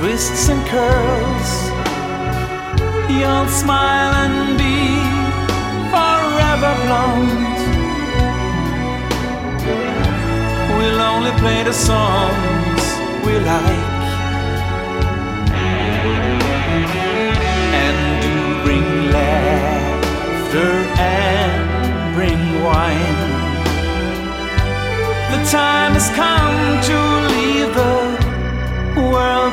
twists and curls. You'll smile and be forever blonde. We'll only play the songs we like, and do bring laughter and bring wine. The time has come to